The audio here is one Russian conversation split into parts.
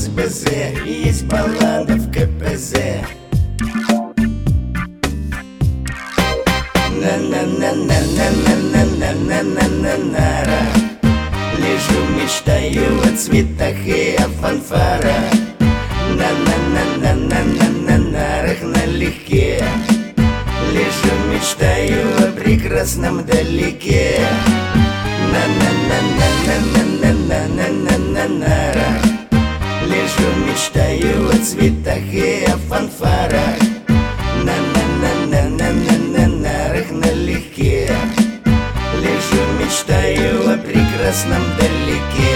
с БЗ, есть баллада в КПЗ. На-на-на-на-на-на-на-на-на-на-на. Лежу, мечтаю о цветах и о фанфарах. На-на-на-на-на-на-на-нарах налегке. Лежу, мечтаю о прекрасном далеке. На-на-на-на-на-на-на-на-на-на-нарах. Лежу, мечтаю о цветах и о фанфарах. На-на-на-на-на-на-на-нарах налегке. Лежу, мечтаю о прекрасном далеке.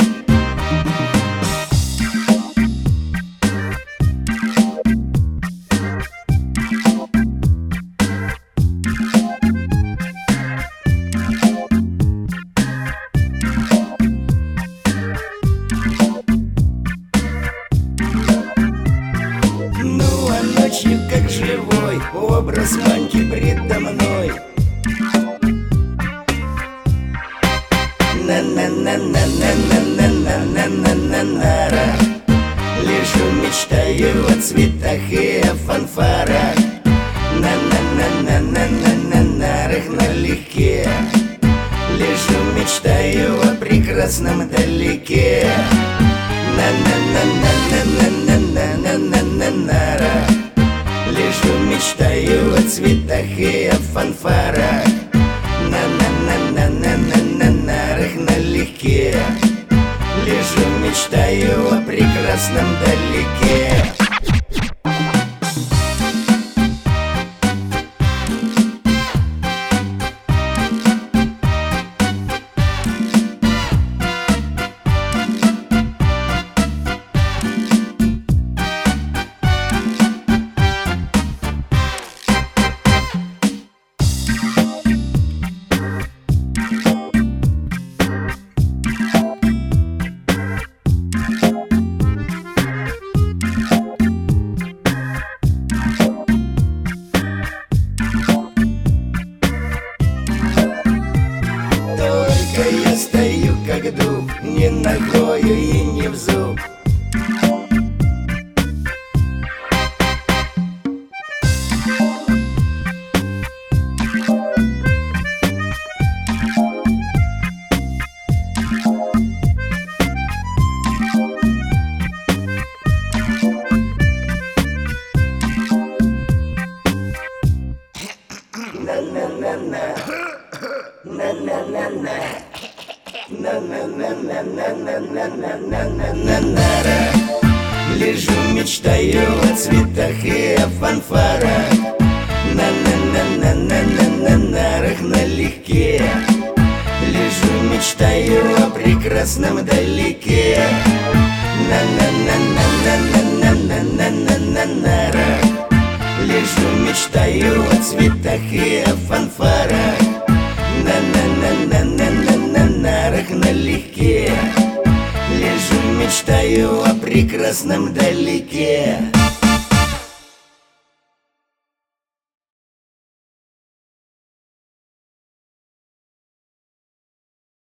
Ночью, как живой, образ Маньки предо мной. На-на-на-на-на-на-на-на-на-на-на. Лежу, мечтаю о цветах и о фанфарах. На-на-на-на-на-на-на-нарах налегке. Лежу, мечтаю о прекрасном далеке. На-на-на-на-на-на-на-на-на-на-на. Лежу, мечтаю о цветах и о фанфарах. На-на-на-на-на-на-на-нарах налегке. Лежу, мечтаю о прекрасном далеке. Я стою как дуб, не ногою и не в зуб. На-на-на-на, на-на-на-на, на-на-на-на-на-на-на-на-на-на-на. Лежу, мечтаю о цветах и о фанфарах. На-на-на-на-на-на-на-нарах налегке. Лежу, мечтаю о прекрасном далеке. На-на-на-на-на-на-на-на-на-на-нарах. Лежу, мечтаю о цветах и о фанфарах. На-на-на-на-на-на-на-нарах налегке. Лежу, мечтаю о прекрасном далеке.